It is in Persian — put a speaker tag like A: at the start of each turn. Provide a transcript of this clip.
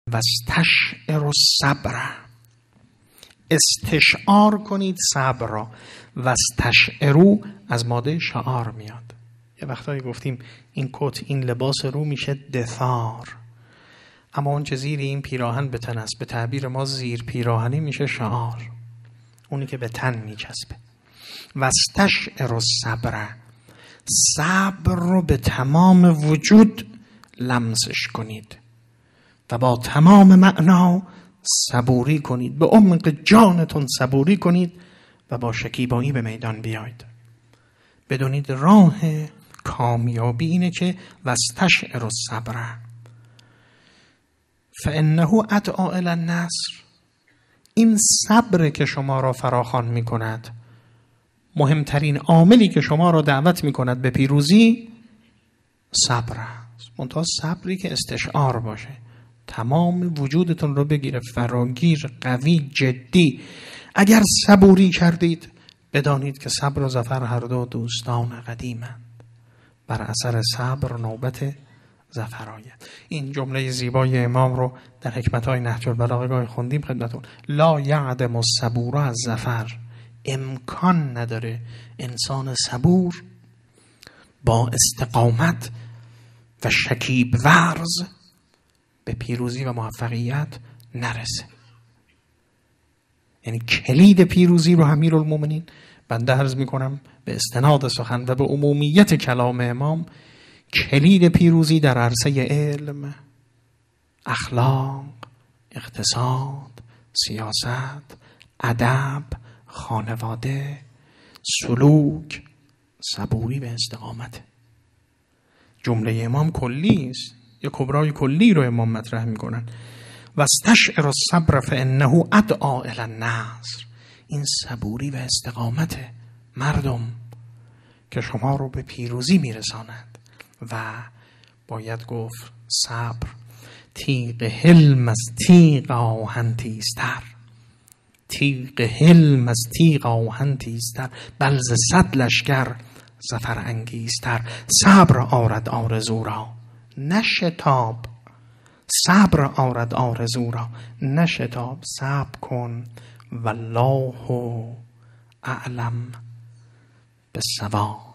A: واستشعر الصبر، استشعار کنید صبر را. واستشعروا از ماده شعار میاد. یه وقتایی گفتیم این کت، این لباس رو میشه دثار، اما اون چه زیر این پیراهن به تن است، به تعبیر ما زیر پیراهنی میشه شعار، اونی که به تن میچسبه. واستشعر الصبر، صبر رو به تمام وجود لمسش کنید و با تمام معنا صبوری کنید، به عمق جانتون صبوری کنید و با شکیبایی به میدان بیاید. بدونید راه کامیابی اینه که واستشعر الصبر فانه ادعا الی النصر. این صبر که شما را فراخوان می کند، مهمترین عاملی که شما را دعوت می کند به پیروزی صبر است. منتها صبری که استشعار باشه، تمام وجودتون رو بگیره، فراگیر، قوی، جدی. اگر صبوری کردید بدانید که صبر و ظفر هر دو دوستان قدیمند. بر اثر صبر نوبت ظفر آید. این جمله زیبای امام رو در حکمت‌های نهج البلاغه گاهی خوندیم خدمتون. لا یعدم الصبور از ظفر. امکان نداره انسان صبور با استقامت و شکیب ورز به پیروزی و موفقیت نرسه. یعنی کلید پیروزی رو امیرالمومنین بنده عرض میکنم به استناد سخن و به عمومیت کلام امام، کلید پیروزی در عرصه علم، اخلاق، اقتصاد، سیاست، ادب، خانواده، سلوک، صبوری به استقامت. جمله امام کلی است، یک کبرای کلی رو امام مطرح میکنن. واستشعر الصبر فانه ادعا الی النصر. این صبوری و استقامت مردم که شما رو به پیروزی میرساند. و باید گفت صبر تیغ حلم از تیغ آهن تیزتر، تیغ حلم از تیغ آهن تیزتر، بل ز صد لشکر ظفر انگیزتر. صبر آرد آرزو را نشتاب، صبر آرد آرزو را نشتاب. صبر کن والله اعلم بالصواب.